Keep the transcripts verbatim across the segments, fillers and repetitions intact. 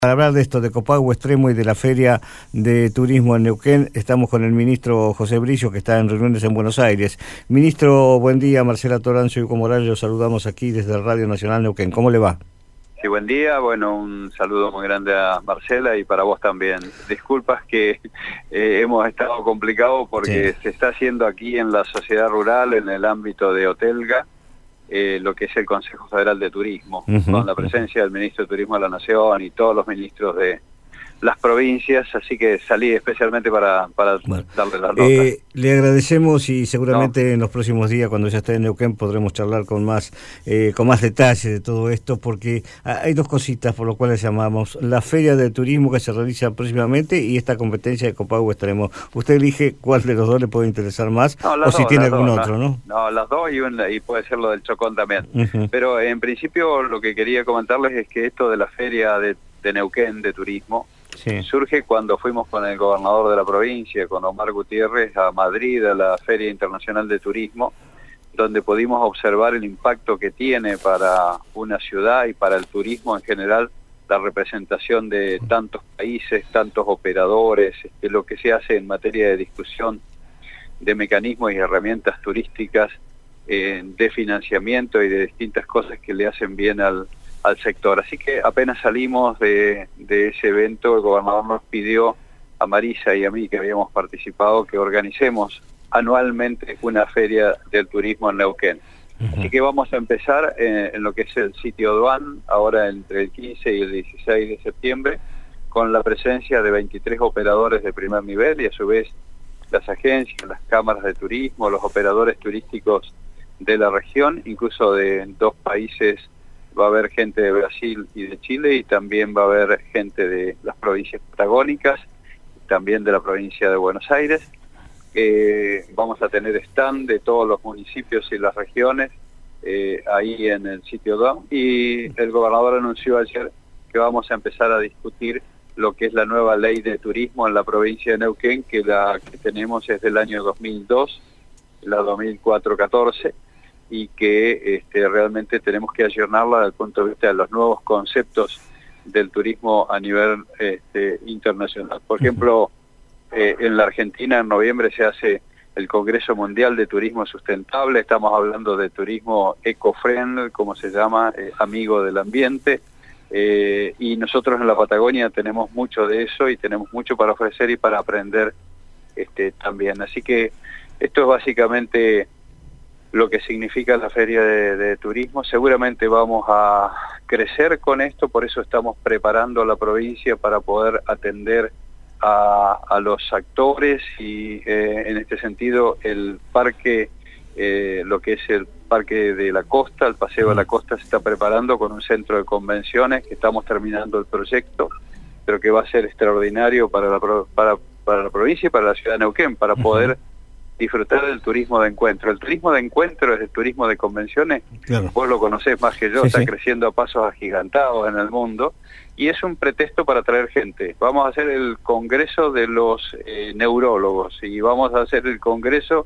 Para hablar de esto, de Copago Extremo y de la Feria de Turismo en Neuquén, estamos con el ministro José Brillo, que está en reuniones en Buenos Aires. Ministro, buen día. Marcela Toranzo y Hugo Morales, los saludamos aquí desde Radio Nacional Neuquén. ¿Cómo le va? Sí, buen día. Bueno, un saludo muy grande a Marcela y para vos también. Disculpas que eh, hemos estado complicados porque sí. Se está haciendo aquí en la sociedad rural, en el ámbito de Otelga, Eh, lo que es el Consejo Federal de Turismo, uh-huh, con la presencia del Ministro de Turismo de la Nación y todos los ministros de las provincias, así que salí especialmente para, para bueno, darle la nota. Eh, le agradecemos y seguramente no. en los próximos días, cuando ya esté en Neuquén, podremos charlar con más eh, con más detalle de todo esto, porque hay dos cositas por lo cuales llamamos: la Feria de Turismo que se realiza próximamente y esta competencia de Copago Extremo. Usted elige cuál de los dos le puede interesar más, no, o dos, si tiene algún dos, otro, ¿no? No, las dos y, una, y puede ser lo del Chocón también. Uh-huh. Pero en principio lo que quería comentarles es que esto de la Feria de, de Neuquén de Turismo, sí. surge cuando fuimos con el gobernador de la provincia, con Omar Gutiérrez, a Madrid, a la Feria Internacional de Turismo, donde pudimos observar el impacto que tiene para una ciudad y para el turismo en general la representación de tantos países, tantos operadores, este, lo que se hace en materia de discusión de mecanismos y herramientas turísticas, eh, de financiamiento y de distintas cosas que le hacen bien al al sector. Así que apenas salimos de, de ese evento, el gobernador nos pidió a Marisa y a mí, que habíamos participado, que organicemos anualmente una feria del turismo en Neuquén. Uh-huh. Así que vamos a empezar en, en lo que es el sitio Duan, ahora entre el quince y el dieciséis de septiembre, con la presencia de veintitrés operadores de primer nivel y a su vez las agencias, las cámaras de turismo, los operadores turísticos de la región, incluso de dos países. Va a haber gente de Brasil y de Chile y también va a haber gente de las provincias patagónicas, también de la provincia de Buenos Aires. Eh, vamos a tener stand de todos los municipios y las regiones eh, ahí en el sitio D A M, y el gobernador anunció ayer que vamos a empezar a discutir lo que es la nueva ley de turismo en la provincia de Neuquén, que la que tenemos es del año dos mil dos, la dos mil cuatro catorce, y que este, realmente tenemos que ayornarla desde el punto de vista de los nuevos conceptos del turismo a nivel este, internacional. Por ejemplo, eh, en la Argentina en noviembre se hace el Congreso Mundial de Turismo Sustentable, estamos hablando de turismo eco-friendly, como se llama, eh, amigo del ambiente, eh, y nosotros en la Patagonia tenemos mucho de eso y tenemos mucho para ofrecer y para aprender este, también. Así que esto es básicamente lo que significa la Feria de, de Turismo. Seguramente vamos a crecer con esto, por eso estamos preparando a la provincia para poder atender a, a los actores y eh, en este sentido el parque, eh, lo que es el Parque de la Costa, el Paseo de la Costa se está preparando con un centro de convenciones, que estamos terminando el proyecto, pero que va a ser extraordinario para la, para, para la provincia y para la ciudad de Neuquén, para poder disfrutar del turismo de encuentro. El turismo de encuentro es el turismo de convenciones, claro. Vos lo conocés más que yo, sí, está sí. creciendo a pasos agigantados en el mundo, y es un pretexto para traer gente. Vamos a hacer el congreso de los eh, neurólogos, y vamos a hacer el congreso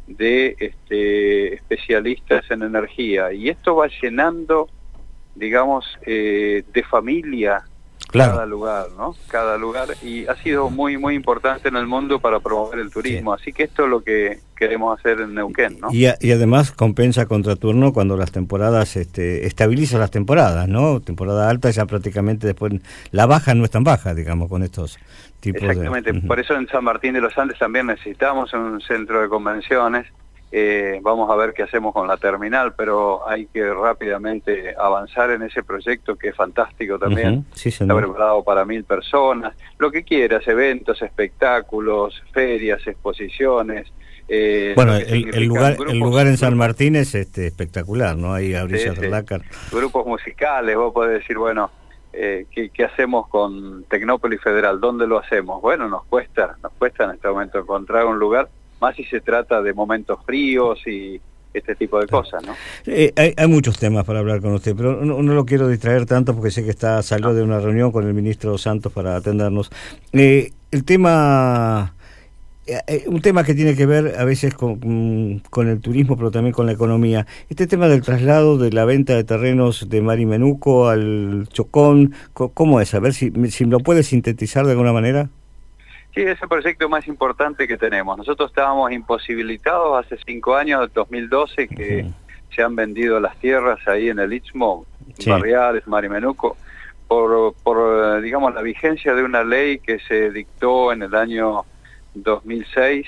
de este, especialistas en energía, y esto va llenando, digamos, eh, de familia, claro. cada lugar, ¿no? Cada lugar, y ha sido muy, muy importante en el mundo para promover el turismo, sí. Así que esto es lo que queremos hacer en Neuquén, ¿no? Y, a, y además compensa contraturno cuando las temporadas, este, estabiliza las temporadas, ¿no? Temporada alta ya prácticamente después, la baja no es tan baja, digamos, con estos tipos. Exactamente, de... Uh-huh. Por eso en San Martín de los Andes también necesitamos un centro de convenciones. Eh, vamos a ver qué hacemos con la terminal, pero hay que rápidamente avanzar en ese proyecto que es fantástico también. Uh-huh. Sí, está preparado para mil personas, lo que quieras, eventos, espectáculos, ferias, exposiciones. Eh, bueno, el, el lugar grupos, el lugar en San Martín es este, espectacular, ¿no? Ahí a orillas sí, del Lácar. Sí. Grupos musicales, vos podés decir, bueno, eh, ¿qué, ¿qué hacemos con Tecnópolis Federal? ¿Dónde lo hacemos? Bueno, nos cuesta, nos cuesta en este momento encontrar un lugar, más si se trata de momentos fríos y este tipo de cosas, ¿no? Eh, hay, hay muchos temas para hablar con usted, pero no, no lo quiero distraer tanto porque sé que está salió no. de una reunión con el ministro Santos para atendernos. Eh, el tema eh, un tema que tiene que ver a veces con, con el turismo, pero también con la economía. Este tema del traslado de la venta de terrenos de Marimenuco al Chocón, ¿cómo es? A ver si, si lo puedes sintetizar de alguna manera. Sí, es el proyecto más importante que tenemos. Nosotros estábamos imposibilitados hace cinco años, dos mil doce, que uh-huh. se han vendido las tierras ahí en el Istmo, sí. Barriales, Marimenuco, por, por, digamos, la vigencia de una ley que se dictó en el año dos mil seis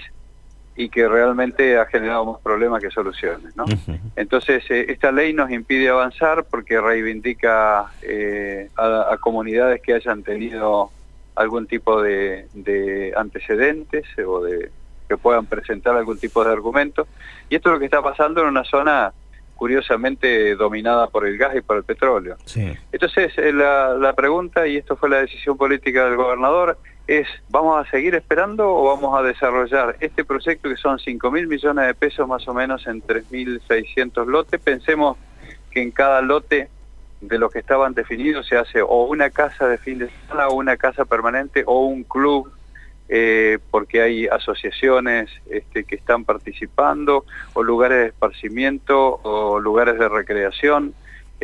y que realmente ha generado más problemas que soluciones, ¿no? Uh-huh. Entonces, eh, esta ley nos impide avanzar porque reivindica eh, a, a comunidades que hayan tenido algún tipo de, de antecedentes o de que puedan presentar algún tipo de argumento. Y esto es lo que está pasando en una zona curiosamente dominada por el gas y por el petróleo. Sí. Entonces, eh, la, la pregunta, y esto fue la decisión política del gobernador, es, ¿vamos a seguir esperando o vamos a desarrollar este proyecto que son cinco mil millones de pesos más o menos en tres mil seiscientos lotes? Pensemos que en cada lote de los que estaban definidos se hace o una casa de fin de semana o una casa permanente o un club, eh, porque hay asociaciones este, que están participando, o lugares de esparcimiento o lugares de recreación.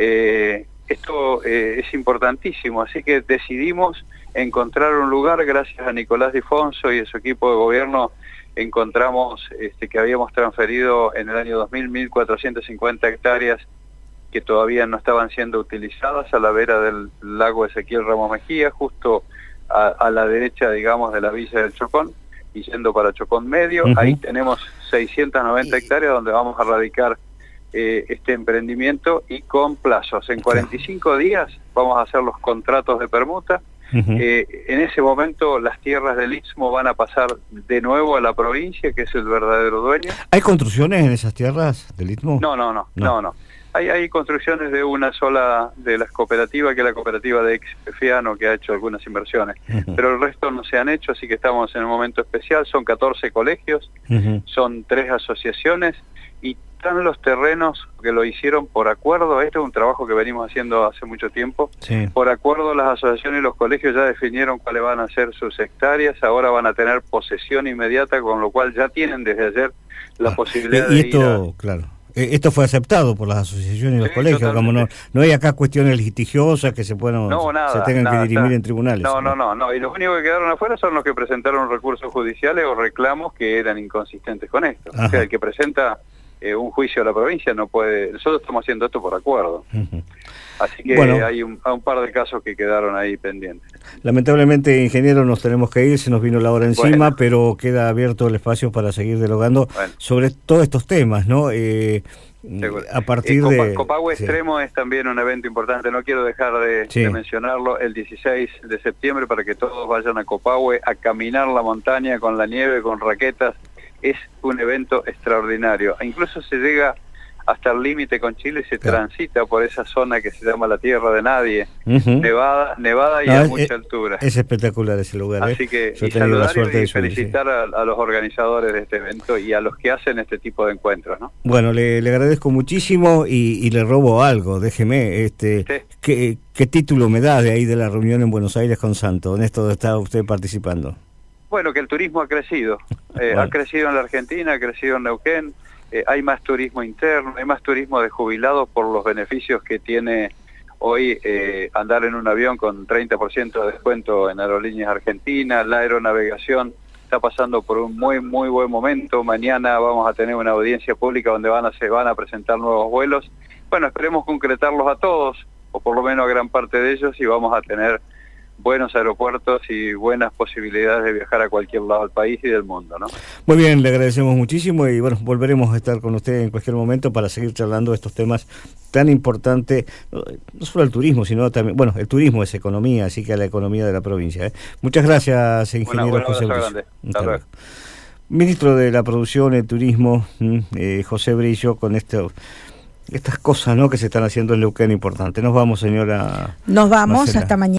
Eh, esto eh, es importantísimo, así que decidimos encontrar un lugar. Gracias a Nicolás Difonso y a su equipo de gobierno encontramos este, que habíamos transferido en el año dos mil mil cuatrocientas cincuenta hectáreas que todavía no estaban siendo utilizadas a la vera del lago Ezequiel Ramos Mejía, justo a, a la derecha, digamos, de la villa del Chocón, y yendo para Chocón Medio. Uh-huh. Ahí tenemos seiscientas noventa hectáreas donde vamos a radicar eh, este emprendimiento, y con plazos. En cuarenta y cinco días vamos a hacer los contratos de permuta. Uh-huh. Eh, en ese momento las tierras del Istmo van a pasar de nuevo a la provincia, que es el verdadero dueño. ¿Hay construcciones en esas tierras del Istmo? No, no, no, no, no. no. Hay, hay construcciones de una sola de las cooperativas, que es la cooperativa de Exfiano, que ha hecho algunas inversiones, uh-huh. pero el resto no se han hecho, así que estamos en un momento especial. Son catorce colegios, uh-huh. son tres asociaciones, y están los terrenos que lo hicieron por acuerdo. Este es un trabajo que venimos haciendo hace mucho tiempo. Sí. Por acuerdo, las asociaciones y los colegios ya definieron cuáles van a ser sus hectáreas. Ahora van a tener posesión inmediata, con lo cual ya tienen desde ayer la ah, posibilidad y de esto, ir a... claro. Esto fue aceptado por las asociaciones y los sí, colegios, totalmente. Como no no hay acá cuestiones litigiosas que se puedan no, nada, se tengan nada, que dirimir está. en tribunales. No, no, no, no, y los únicos que quedaron afuera son los que presentaron recursos judiciales o reclamos que eran inconsistentes con esto. Ajá. O sea, el que presenta eh, un juicio a la provincia no puede... Nosotros estamos haciendo esto por acuerdo. Uh-huh. Así que bueno, hay un, un par de casos que quedaron ahí pendientes. Lamentablemente, ingeniero, nos tenemos que ir, se nos vino la hora encima, bueno. pero queda abierto el espacio para seguir dialogando bueno. sobre todos estos temas, ¿no? Eh, a partir eh, Copa, de... Copagüe sí. Extremo es también un evento importante, no quiero dejar de, sí. de mencionarlo, el dieciséis de septiembre, para que todos vayan a Copagüe a caminar la montaña con la nieve, con raquetas. Es un evento extraordinario, incluso se llega hasta el límite con Chile, se claro. transita por esa zona que se llama la Tierra de Nadie, uh-huh. nevada nevada y no, a es, mucha altura. Es espectacular ese lugar. Así ¿eh? que Yo y saludar y felicitar sí. a, a los organizadores de este evento y a los que hacen este tipo de encuentros, ¿no? Bueno, le, le agradezco muchísimo y, y le robo algo, déjeme, este, sí. ¿qué, ¿qué título me da de ahí de la reunión en Buenos Aires con Santo? En esto está usted participando. Bueno, que el turismo ha crecido, eh, bueno. ha crecido en la Argentina, ha crecido en Neuquén. Eh, hay más turismo interno, hay más turismo de jubilados por los beneficios que tiene hoy eh, andar en un avión con treinta por ciento de descuento en Aerolíneas Argentinas. La aeronavegación está pasando por un muy muy buen momento. Mañana vamos a tener una audiencia pública donde van a, se van a presentar nuevos vuelos. Bueno, esperemos concretarlos a todos, o por lo menos a gran parte de ellos, y vamos a tener buenos aeropuertos y buenas posibilidades de viajar a cualquier lado del país y del mundo, ¿no? Muy bien, le agradecemos muchísimo y bueno, volveremos a estar con usted en cualquier momento para seguir charlando de estos temas tan importantes, no, no solo el turismo, sino también, bueno, el turismo es economía, así que a la economía de la provincia, ¿eh? Muchas gracias, ingeniero bueno, bueno, José Brillo. Ministro de la Producción, el Turismo, eh, José Brillo, con esto... estas cosas, ¿no?, que se están haciendo en Neuquén importante. Nos vamos, señora Nos vamos, Marcela. Hasta mañana.